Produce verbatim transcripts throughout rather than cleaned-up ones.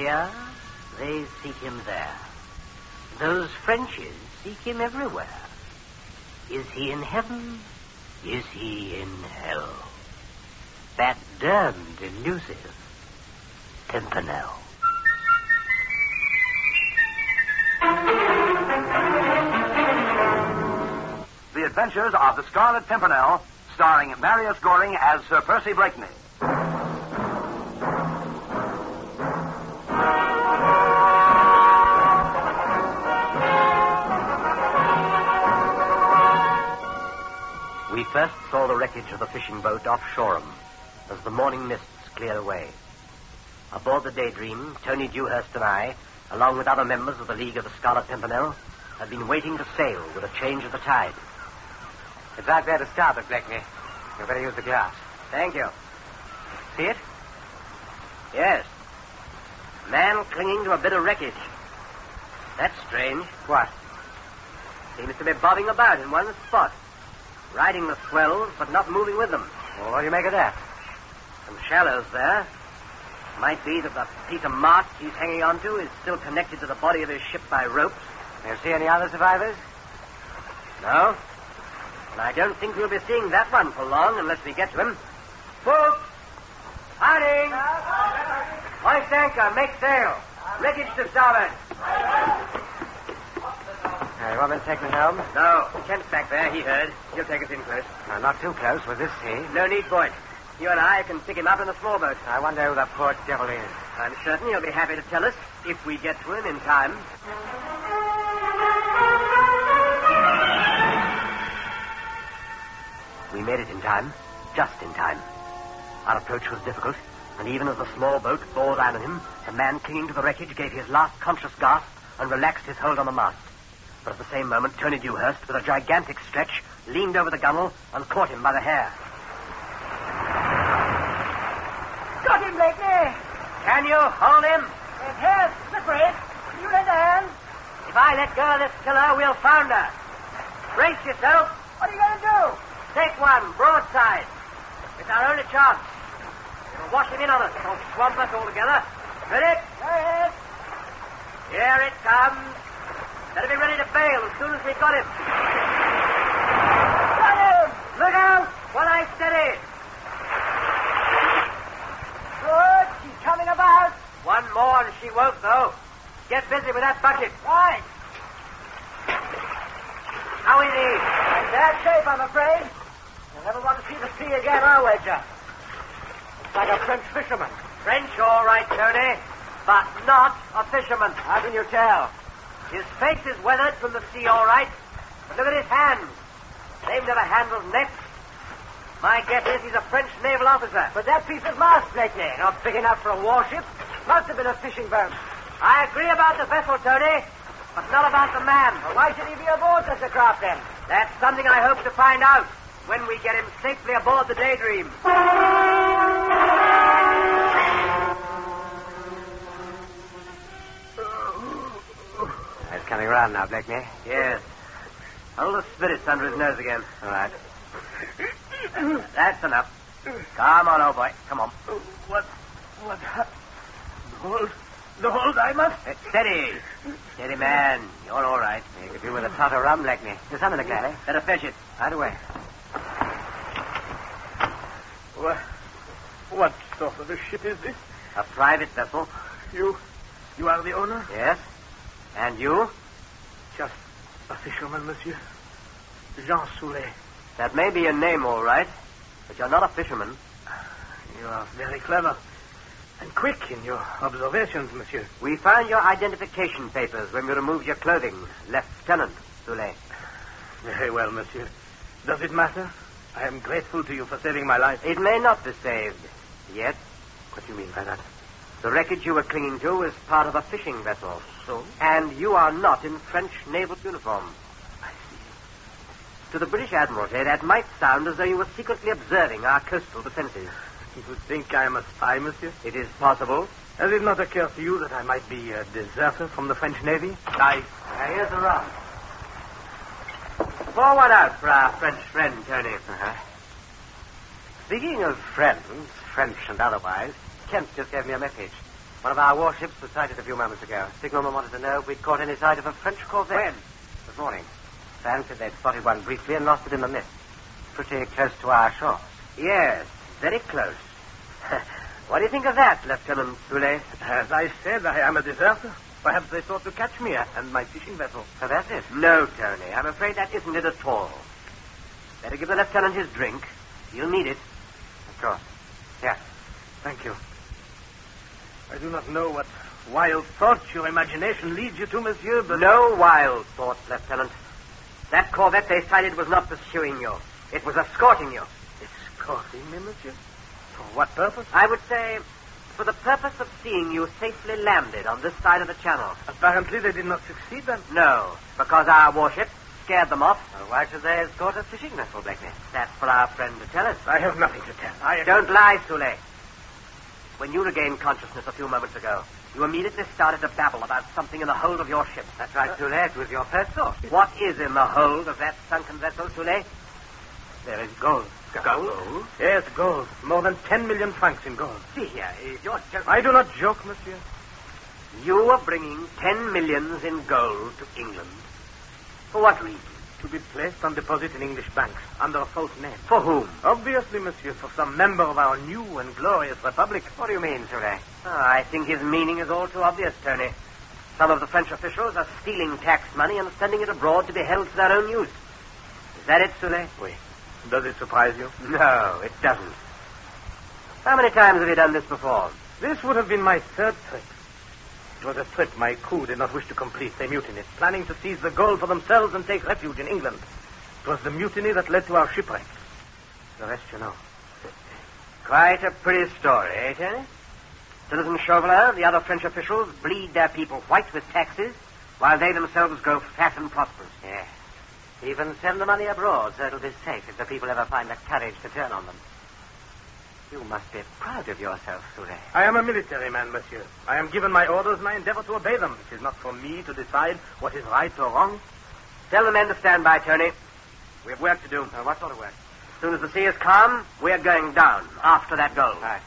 here, they seek him there. Those Frenchies seek him everywhere. Is he in heaven? Is he in hell? That damned elusive Pimpernel. The Adventures of the Scarlet Pimpernel, starring Marius Goring as Sir Percy Blakeney. We first saw the wreckage of the fishing boat off Shoreham as the morning mists cleared away. Aboard the Daydream, Tony Dewhurst and I, along with other members of the League of the Scarlet Pimpernel, had been waiting to sail with a change of the tide. It's out there to starboard, Blakeney. You better use the glass. Thank you. See it? Yes. A man clinging to a bit of wreckage. That's strange. What? Seems to be bobbing about in one spot. Riding the swells, but not moving with them. Well, what do you make of that? Some shallows there. Might be that the piece of mast he's hanging onto is still connected to the body of his ship by ropes. You see any other survivors? No. And I don't think we'll be seeing that one for long unless we get to him. Folks! Hiding! Hoist anchor, make sail. Wreckage to starboard. Uh, you want me to take the helm? No. Kent's back there, he heard. He'll take us in close. Uh, not too close with this sea. No need for it. You and I can pick him up in the small boat. I wonder who the poor devil is. I'm certain he'll be happy to tell us if we get to him in time. We made it in time. Just in time. Our approach was difficult, and even as the small boat bore down on him, the man clinging to the wreckage gave his last conscious gasp and relaxed his hold on the mast. But at the same moment, Tony Dewhurst, with a gigantic stretch, leaned over the gunwale and caught him by the hair. Got him, Blakeney. Can you hold him? His hair's slippery. You lend a hand. If I let go of this tiller, we'll founder. Brace yourself. What are you going to do? Take one, broadside. It's our only chance. It'll wash him in on us. Don't swamp us altogether. Ready? Go ahead. Here it comes. Better be ready to bail as soon as we've got him. Got him. Look out! While I steady. Good. She's coming about. One more and she won't, though. Get busy with that bucket. Right. How is he? In bad shape, I'm afraid. You'll never want to see the sea again, I'll wager. It's like a French fisherman. French, all right, Tony. But not a fisherman. How can you tell? His face is weathered from the sea, all right. But look at his hands. They've never handled nets. My guess is he's a French naval officer. But that piece of mast, Blakeney, not big enough for a warship. Must have been a fishing boat. I agree about the vessel, Tony, but not about the man. Well, why should he be aboard such a craft, then? That's something I hope to find out when we get him safely aboard the Daydream. It's coming around now, Blakeney. Yes. Hold the spirits under his nose again. All right. That's enough. Come on, old boy. Come on. What? What? The hold? The hold, I must. Uh, steady. Steady, man. You're all right. You could do with a tot of rum, Blakeney. There's some in the glass, eh? Better fetch it. Right away. What? What sort of a ship is this? A private vessel. You... You are the owner? Yes. And you? Just a fisherman, monsieur. Jean Soulet. That may be your name, all right, but you're not a fisherman. You are very clever. And quick in your observations, monsieur. We found your identification papers when we removed your clothing, Lieutenant Soulet. Very well, monsieur. Does it matter? I am grateful to you for saving my life. It may not be saved. Yet, What do you mean by that? the wreckage you were clinging to is part of a fishing vessel. So? And you are not in French naval uniform. I see. To the British Admiralty, that might sound as though you were secretly observing our coastal defenses. You think I am a spy, monsieur? It is possible. Has it not occurred to you that I might be a deserter from the French Navy? I... Now, here's the rum. Pour one out for our French friend, Tony. Uh-huh. Speaking of friends, French and otherwise, Kent just gave me a message. One of our warships was sighted a few moments ago. Signalman wanted to know if we'd caught any sight of a French corvette. When? This morning. Fancied they'd spotted one briefly and lost it in the mist. Pretty close to our shores. Yes, very close. What do you think of that, Lieutenant Soulet? As I said, I am a deserter. Perhaps they thought to catch me and my fishing vessel. So that's it. No, Tony. I'm afraid that isn't it at all. Better give the lieutenant his drink. He'll need it. Of course. Yes. Thank you. I do not know what wild thoughts your imagination leads you to, monsieur, but... No wild thoughts, Lieutenant. That corvette they sighted was not pursuing you. It was escorting you. Escorting me, monsieur? For what purpose? I would say for the purpose of seeing you safely landed on this side of the channel. Apparently they did not succeed, then. No, because our warship scared them off. Well, why should they escort a fishing vessel, Blakeney? That's for our friend to tell us. I have nothing to tell. I... Don't lie, Soulet. When you regained consciousness a few moments ago, you immediately started to babble about something in the hold of your ship. That's right, Soulet. It was your first thought. What is in the hold of that sunken vessel, Soulet? There is gold. Gold? Yes, gold. More than ten million francs in gold. See here, you're joking. I do not joke, monsieur. You are bringing ten millions in gold to England. For what reason? To be placed on deposit in English banks under a false name. For whom? Obviously, monsieur, for some member of our new and glorious republic. What do you mean, Soulet? Oh, I think his meaning is all too obvious, Tony. Some of the French officials are stealing tax money and sending it abroad to be held for their own use. Is that it, Soulet? Oui. Does it surprise you? No, it doesn't. How many times have you done this before? This would have been my third trip. It was a trip my crew did not wish to complete. They mutinied, planning to seize the gold for themselves and take refuge in England. It was the mutiny that led to our shipwreck. The rest you know. Quite a pretty story, eh, Tony? Citizen Chauvelin and the other French officials bleed their people white with taxes, while they themselves grow fat and prosperous. Yes. Even send the money abroad so it'll be safe if the people ever find the courage to turn on them. You must be proud of yourself, Soulet. I am a military man, monsieur. I am given my orders and I endeavor to obey them. It is not for me to decide what is right or wrong. Tell the men to stand by, Tony. We have work to do. Uh, what sort of work? As soon as the sea is calm, we're going down after that gold. Right.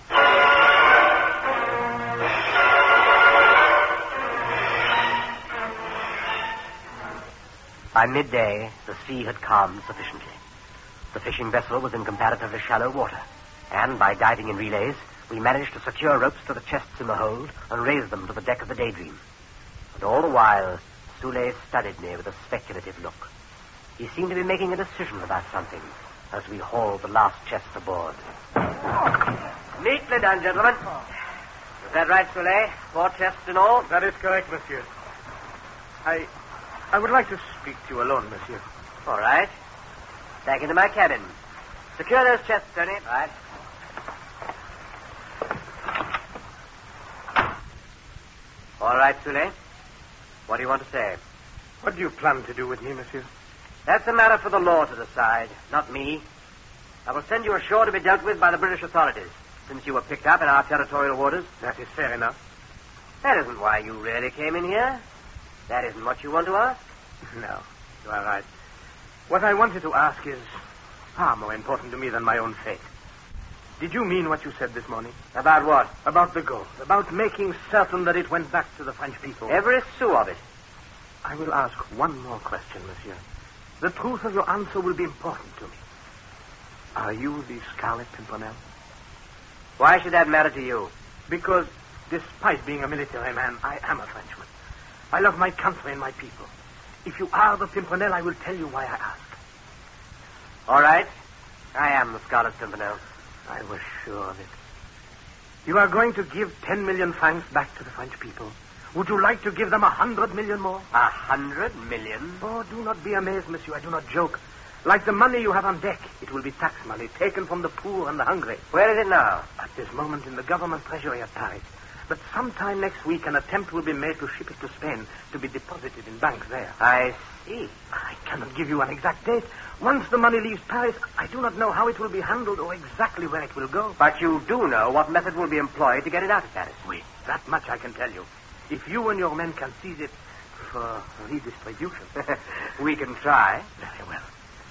By midday, the sea had calmed sufficiently. The fishing vessel was in comparatively shallow water, and by diving in relays, we managed to secure ropes to the chests in the hold and raise them to the deck of the Daydream. And all the while, Soulet studied me with a speculative look. He seemed to be making a decision about something as we hauled the last chest aboard. Neatly done, gentlemen. Is that right, Soulet? Four chests in all? That is correct, monsieur. I... I would like to speak to you alone, monsieur. All right. Back into my cabin. Secure those chests, Tony. Right. All right, Soulet. What do you want to say? What do you plan to do with me, monsieur? That's a matter for the law to decide, not me. I will send you ashore to be dealt with by the British authorities, since you were picked up in our territorial waters. That is fair enough. That isn't why you really came in here. That isn't what you want to ask. No, you are right. What I wanted to ask is far more important to me than my own fate. Did you mean what you said this morning? About what? About the gold. About making certain that it went back to the French people. Every sou of it. I will ask one more question, monsieur. The truth of your answer will be important to me. Are you the Scarlet Pimpernel? Why should that matter to you? Because, despite being a military man, I am a Frenchman. I love my country and my people. If you are the Pimpernel, I will tell you why I ask. All right. I am the Scarlet Pimpernel. I was sure of it. You are going to give ten million francs back to the French people. Would you like to give them a hundred million more? A hundred million? Oh, do not be amazed, monsieur. I do not joke. Like the money you have on deck, it will be tax money taken from the poor and the hungry. Where is it now? At this moment in the government treasury at Paris. But sometime next week, an attempt will be made to ship it to Spain to be deposited in banks there. I see. I cannot give you an exact date. Once the money leaves Paris, I do not know how it will be handled or exactly where it will go. But you do know what method will be employed to get it out of Paris. Oui, that much I can tell you. If you and your men can seize it for redistribution. We can try. Very well.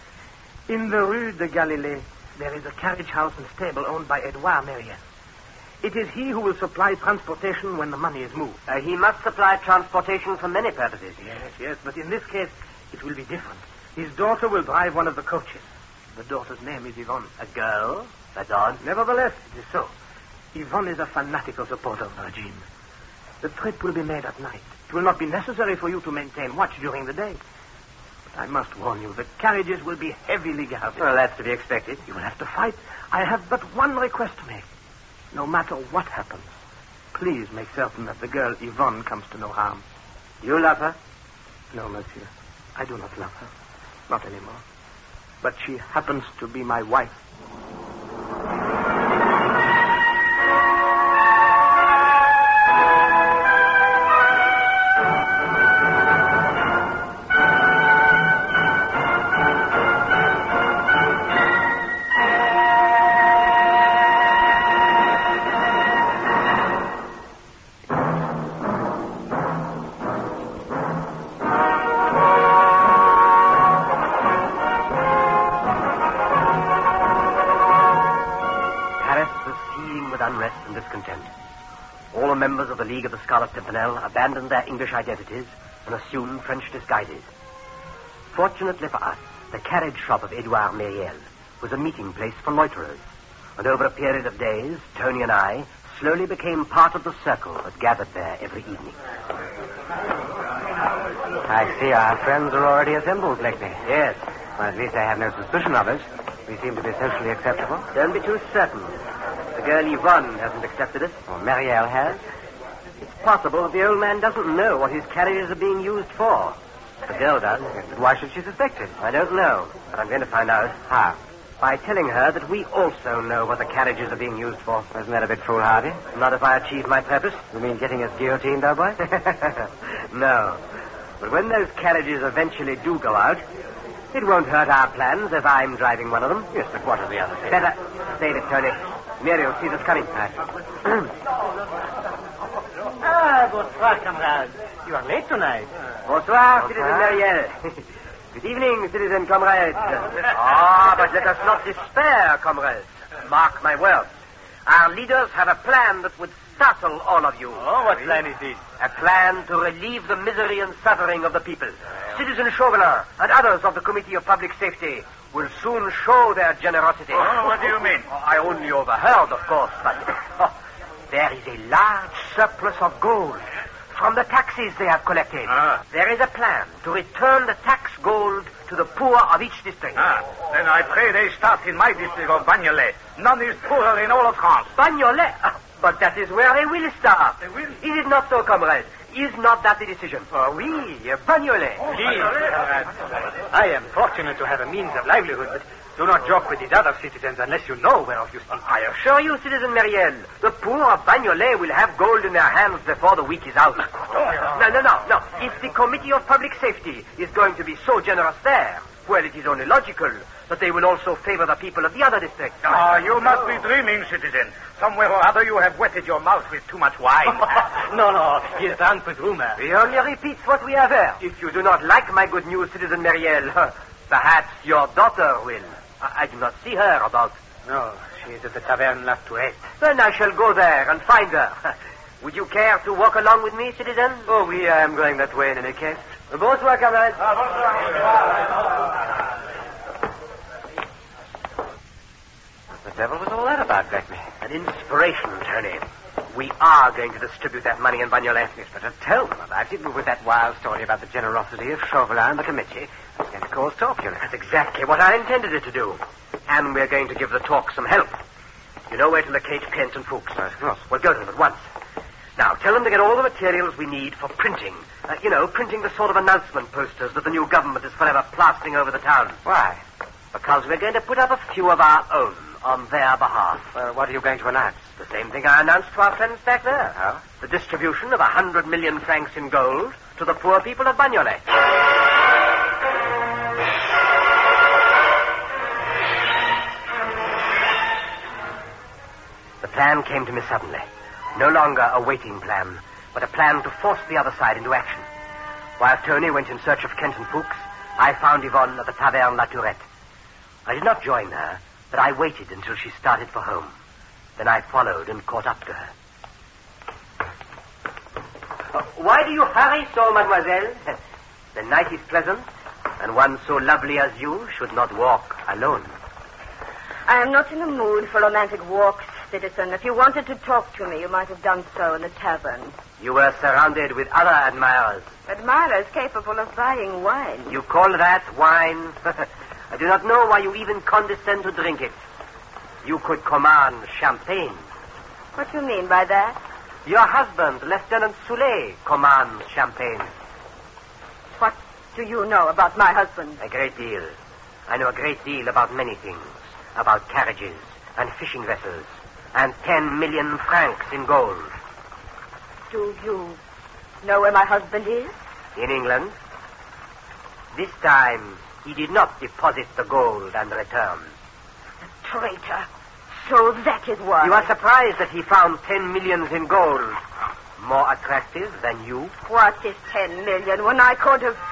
In the Rue de Galilée, there is a carriage house and stable owned by Edouard Merriel. It is he who will supply transportation when the money is moved. Uh, he must supply transportation for many purposes. Yes, yes, but in this case, it will be different. His daughter will drive one of the coaches. The daughter's name is Yvonne. A girl? That's odd. Nevertheless, it is so. Yvonne is a fanatical supporter of the regime. The trip will be made at night. It will not be necessary for you to maintain watch during the day. But I must warn you, the carriages will be heavily guarded. Well, that's to be expected. You will have to fight. I have but one request to make. No matter what happens, please make certain that the girl Yvonne comes to no harm. You love her? No, monsieur. I do not love her. Not anymore. But she happens to be my wife. Members of the League of the Scarlet Pimpernel abandoned their English identities and assumed French disguises. Fortunately for us, the carriage shop of Edouard Myriel was a meeting place for loiterers, and over a period of days, Tony and I slowly became part of the circle that gathered there every evening. I see our friends are already assembled, Blakeney. Yes. Well, at least I have no suspicion of it. We seem to be socially acceptable. Don't be too certain. The girl Yvonne hasn't accepted us. Well, Marielle has. It's possible that the old man doesn't know what his carriages are being used for. The girl does. Yes, but why should she suspect it? I don't know, but I'm going to find out. How? By telling her that we also know what the carriages are being used for. Isn't that a bit foolhardy? Not if I achieve my purpose. You mean getting us guillotined, old boy? No. But when those carriages eventually do go out, it won't hurt our plans if I'm driving one of them. Yes, but what are the other things? Better save it, Tony. Muriel sees us coming. Ah, bonsoir, comrade. You are late tonight. Bonsoir, Citizen Myriel. Good evening, citizen comrades. Ah, but let us not despair, comrades. Mark my words. Our leaders have a plan that would startle all of you. Oh, what plan is this? A plan to relieve the misery and suffering of the people. Citizen Chauvelin and others of the Committee of Public Safety will soon show their generosity. Oh, what do you mean? Oh, I only overheard, of course, but oh, there is a large surplus of gold from the taxes they have collected. Ah. There is a plan to return the tax gold to the poor of each district. Ah, then I pray they start in my district of Bagnolet. None is poorer in all of France. Bagnolet? Ah, but that is where they will start. They will? Is it not so, comrade? Is not that the decision? Oh, oui, Bagnolet. Oh, Please, comrade. I am fortunate to have a means of livelihood, but do not joke with these other citizens unless you know whereof you speak. I assure you, Citizen Myriel, the poor of Bagnolet will have gold in their hands before the week is out. No, no, no, no. If the Committee of Public Safety is going to be so generous there, well, it is only logical that they will also favor the people of the other districts. Ah, you must be dreaming, citizen. Somewhere or other you have wetted your mouth with too much wine. No, no, he is drunk with rumor. He only repeats what we have heard. If you do not like my good news, Citizen Myriel, perhaps your daughter will. I, I do not see her about. No, she is at the Taverne La Tourette. Then I shall go there and find her. Would you care to walk along with me, citizen? Oh, we I am going that way in any case. Bonsoir, comrades. What the devil was all that about, Blakeney? An inspiration, Tony. We are going to distribute that money in Bagnolet. Yes, but to tell them about it, with that wild story about the generosity of Chauvelin and the committee, that's going to cause talk, you know. That's exactly what I intended it to do. And we're going to give the talk some help. You know where to locate Kent and Fuchs? Of course. Well, go to them at once. Now, tell them to get all the materials we need for printing. Uh, you know, printing the sort of announcement posters that the new government is forever plastering over the town. Why? Because we're going to put up a few of our own on their behalf. Well, what are you going to announce? The same thing I announced to our friends back there. How? The distribution of a hundred million francs in gold to the poor people of Bagnolet. The plan came to me suddenly. No longer a waiting plan, but a plan to force the other side into action. While Tony went in search of Kent and Fuchs, I found Yvonne at the Taverne La Tourette. I did not join her, but I waited until she started for home. Then I followed and caught up to her. Uh, why do you hurry so, mademoiselle? The night is pleasant, and one so lovely as you should not walk alone. I am not in the mood for romantic walks, citizen. If you wanted to talk to me, you might have done so in the tavern. You were surrounded with other admirers. Admirers capable of buying wine. You call that wine? I do not know why you even condescend to drink it. You could command champagne. What do you mean by that? Your husband, Lieutenant Soulet, commands champagne. What do you know about my husband? A great deal. I know a great deal about many things. About carriages and fishing vessels and ten million francs in gold. Do you know where my husband is? In England. This time, he did not deposit the gold and return. The traitor. So that is why. You are surprised that he found ten millions in gold. More attractive than you? What is ten million when I could have...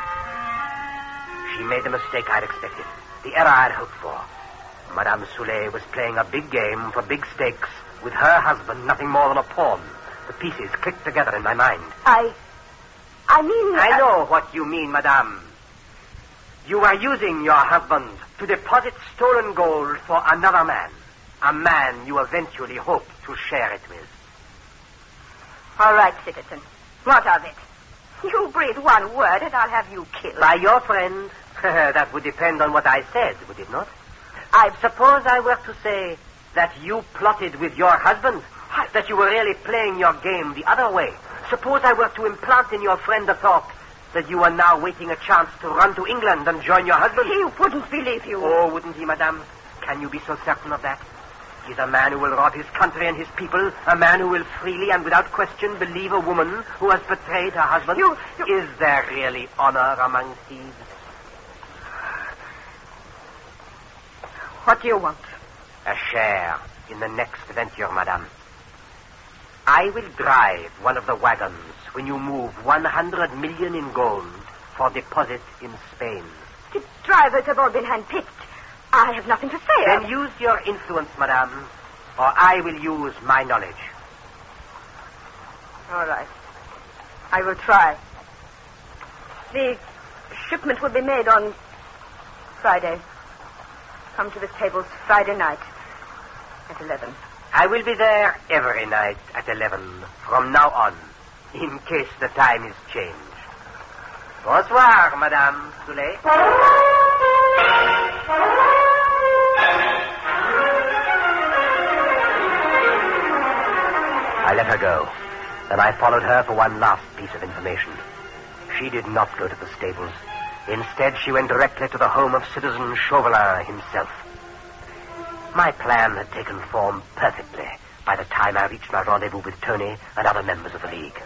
She made the mistake I'd expected. The error I'd hoped for. Madame Soulet was playing a big game for big stakes with her husband, nothing more than a pawn. The pieces clicked together in my mind. I... I mean... I uh... know what you mean, madame. You are using your husband to deposit stolen gold for another man. A man you eventually hope to share it with. All right, citizen. What of it? You breathe one word and I'll have you killed. By your friend? That would depend on what I said, would it not? I suppose I were to say that you plotted with your husband, that you were really playing your game the other way. Suppose I were to implant in your friend the thought that you are now waiting a chance to run to England and join your husband. He wouldn't believe you. Oh, wouldn't he, madame? Can you be so certain of that? He's a man who will rob his country and his people, a man who will freely and without question believe a woman who has betrayed her husband. You, you... Is there really honor among thieves? What do you want? A share in the next venture, madame. I will drive one of the wagons when you move one hundred million in gold for deposit in Spain. The drivers have all been handpicked. I have nothing to say. Then use your influence, madame, or I will use my knowledge. All right. I will try. The shipment will be made on Friday. Come to the tables Friday night at eleven. I will be there every night at eleven from now on, in case the time is changed. Bonsoir, Madame Soulet. I let her go. Then I followed her for one last piece of information. She did not go to the stables. Instead, she went directly to the home of Citizen Chauvelin himself. My plan had taken form perfectly by the time I reached my rendezvous with Tony and other members of the League.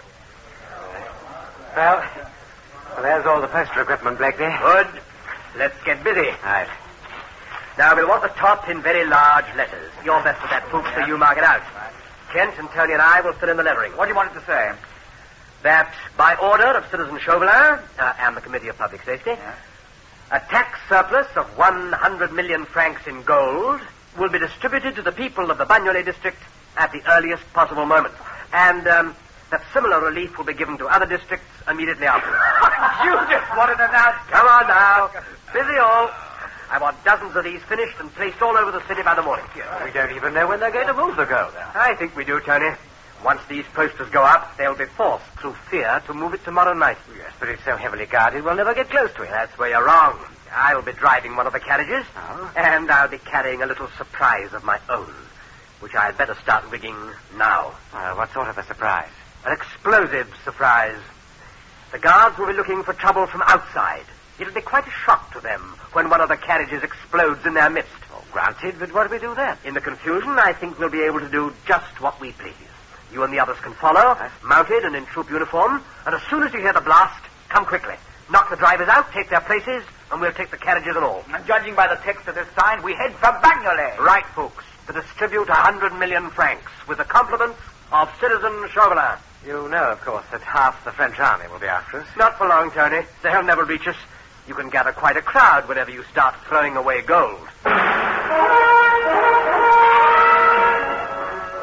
Well, well there's all the postal equipment, Blakely. Good. Let's get busy. Right. Now, we'll want the top in very large letters. You're best at that, Fuchs, so you mark it out. Kent and Tony and I will fill in the lettering. What do you want it to say? That, by order of Citizen Chauvelin uh, and the Committee of Public Safety, yeah. a tax surplus of one hundred million francs in gold will be distributed to the people of the Bagnolet district at the earliest possible moment. And um, that similar relief will be given to other districts immediately after. You just wanted to announce. Come on now. Busy all. I want dozens of these finished and placed all over the city by the morning. We don't even know when they're going to move the gold. I think we do, Tony. Once these posters go up, they'll be forced through fear to move it tomorrow night. Yes, but it's so heavily guarded, we'll never get close to it. That's where you're wrong. I'll be driving one of the carriages, oh. and I'll be carrying a little surprise of my own, which I'd better start rigging now. Uh, what sort of a surprise? An explosive surprise. The guards will be looking for trouble from outside. It'll be quite a shock to them when one of the carriages explodes in their midst. Oh, granted, but what do we do then? In the confusion, I think we'll be able to do just what we please. You and the others can follow, mounted and in troop uniform, and as soon as you hear the blast, come quickly. Knock the drivers out, take their places, and we'll take the carriages and all. And judging by the text of this sign, we head for Bagnolet. Right, folks, to distribute a hundred million francs with the compliments of Citizen Chauvelin. You know, of course, that half the French army will be after us. Not for long, Tony. They'll never reach us. You can gather quite a crowd whenever you start throwing away gold.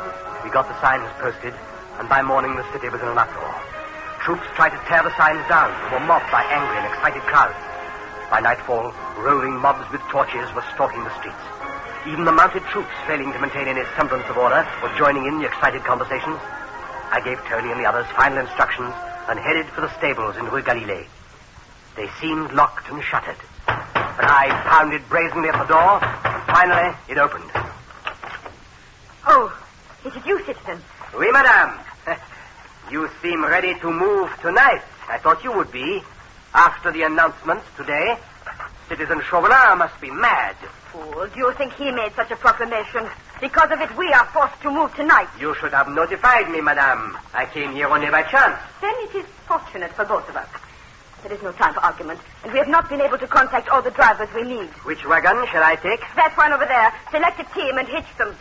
We got the signs posted, and by morning the city was in an uproar. Troops tried to tear the signs down and were mobbed by angry and excited crowds. By nightfall, rolling mobs with torches were stalking the streets. Even the mounted troops, failing to maintain any semblance of order, were joining in the excited conversations. I gave Tony and the others final instructions and headed for the stables in Rue Galilée. They seemed locked and shuttered. But I pounded brazenly at the door, and finally it opened. Oh, is it you, citizen? Oui, madame. You seem ready to move tonight. I thought you would be. After the announcements today, Citizen Chauvelin must be mad. Fool, do you think he made such a proclamation? Because of it, we are forced to move tonight. You should have notified me, madame. I came here only by chance. Then it is fortunate for both of us. There is no time for argument, and we have not been able to contact all the drivers we need. Which wagon shall I take? That one over there. Select a team and hitch them.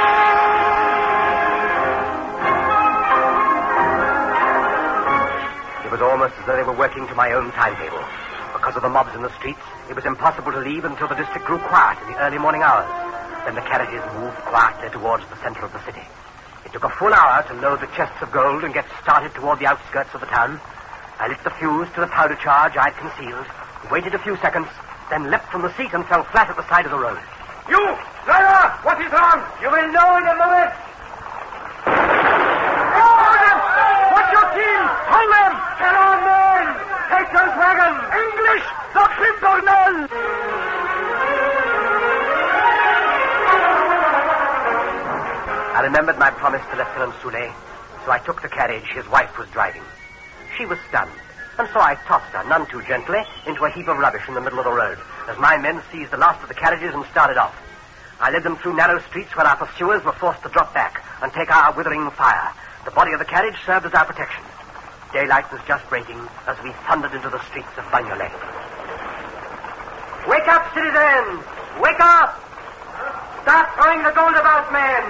It was almost as though they were working to my own timetable. Because of the mobs in the streets, it was impossible to leave until the district grew quiet in the early morning hours. Then the carriages moved quietly towards the center of the city. It took a full hour to load the chests of gold and get started toward the outskirts of the town. I lit the fuse to the powder charge I'd concealed, waited a few seconds, then leapt from the seat and fell flat at the side of the road. You! Driver! What is wrong? You will know in a moment. What's your team? Hold them! Get on, men! Take those wagons! English! The Pimpernel! I remembered my promise to Lieutenant Soulet, so I took the carriage his wife was driving. She was stunned, and so I tossed her, none too gently, into a heap of rubbish in the middle of the road, as my men seized the last of the carriages and started off. I led them through narrow streets where our pursuers were forced to drop back and take our withering fire. The body of the carriage served as our protection. Daylight was just breaking as we thundered into the streets of Bagnolet. Wake up, citizens! Wake up! Start throwing the gold about, men!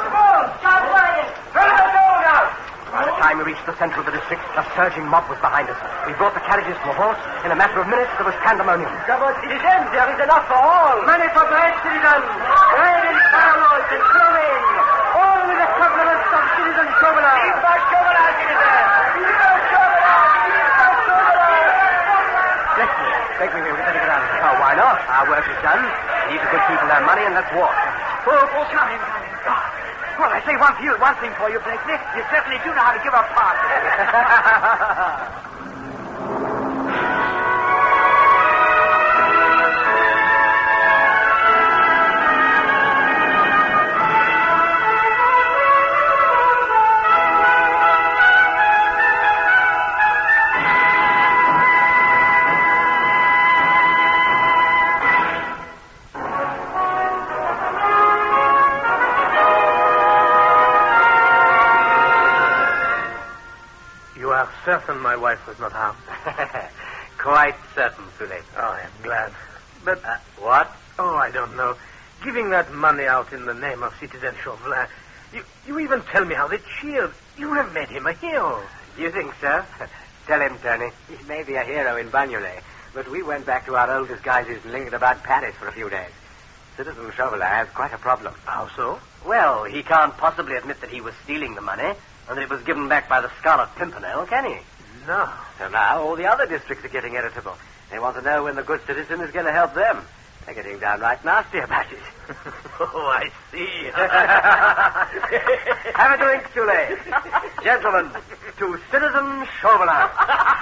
Throw the gold out! By the time we reached the center of the district, a surging mob was behind us. We brought the carriages to a halt. In a matter of minutes, there was pandemonium. Citizens, there is enough for all. Money for bread, citizens! Bread and firewood and clothing! All with the compliments of Citizen Chauvelin! Vive Chauvelin, citizens! Vive Chauvelin! Bless me. Beg me, we'd better get out of here. Oh, why not? Our work is done. Leave the good people their money and let's walk. Oh, oh, come in, come in. Oh. Well, I say one, for you, one thing for you, Blakeney. You certainly do know how to give a party. Certain my wife was not harmed. Quite certain, Soulet. Oh, I am glad. But... Uh, what? Oh, I don't know. Giving that money out in the name of Citizen Chauvelin, you, you even tell me how they cheered. You have made him a hero. You think so? Tell him, Tony. He may be a hero in Bagnolet, but we went back to our old disguises and lingered about Paris for a few days. Citizen Chauvelin has quite a problem. How so? Well, he can't possibly admit that he was stealing the money and that it was given back by the Scarlet Pimpernel, can he? No. So now all the other districts are getting irritable. They want to know when the good citizen is going to help them. They're getting downright nasty about it. Oh, I see. Have a drink, Soulet. Gentlemen, to Citizen Chauvelin.